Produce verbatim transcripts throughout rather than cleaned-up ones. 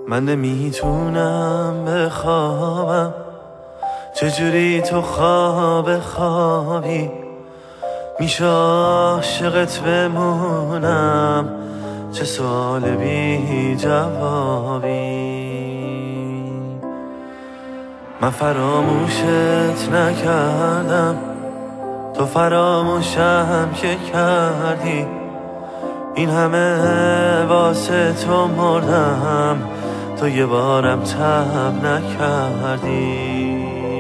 من نمیتونم بخوابم، چجوری تو خواب خوابی میشه عاشقت بمونم، چه سوال بی جوابی. من فراموشت نکردم، تو فراموشم که کردی، این همه واسه تو مردم، تو یه بارم تب نکردی.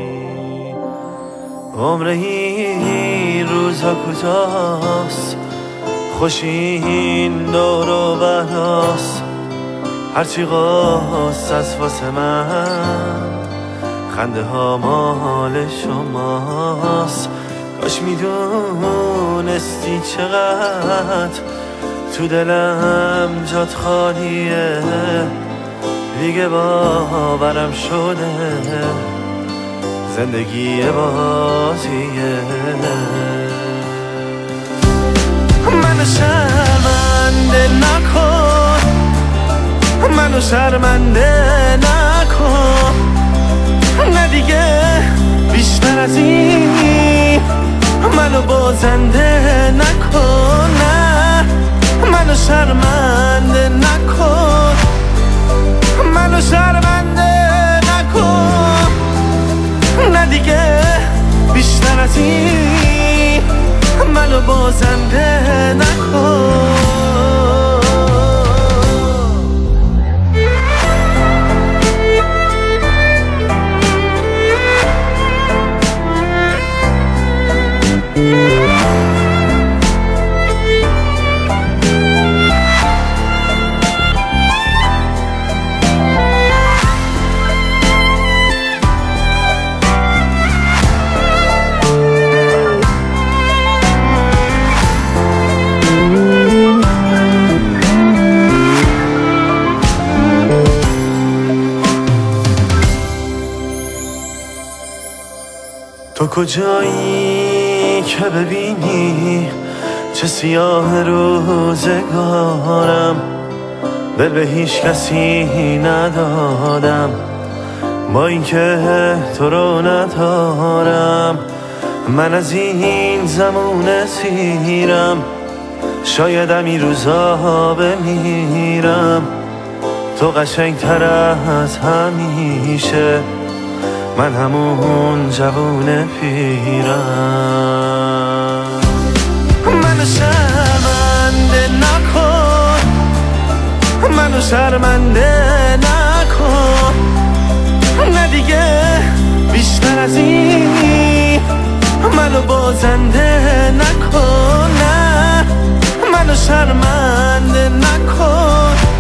عمر این روزا کجاست، خوش این دور و براست، هرچی قاست از واسه من، خنده ها مال شماست. کاش میدونستی چقدر تو دلم جات خالیه، دیگه باورم شده زندگی بازیه. منو شرمنده نکن، منو شرمنده نکن، نه دیگه بیشتر از این منو بازنده نکن، نه منو شرمنده نکن، منو شرمنده نکن، نه دیگه بیشتر از این منو بازنده نکن. تو کجایی که ببینی چه سیاه روزگارم، دل به هیچ کسی ندادم با اینکه تو رو ندارم. من از این زمونه سیرم، شایدم این روزا بمیرم، تو قشنگتر از همیشه، من همون جوون پیرم. منو شرمنده نکن، منو شرمنده نکن، نه دیگه بیشتر از این منو بازنده نکن، نه منو شرمنده نکن،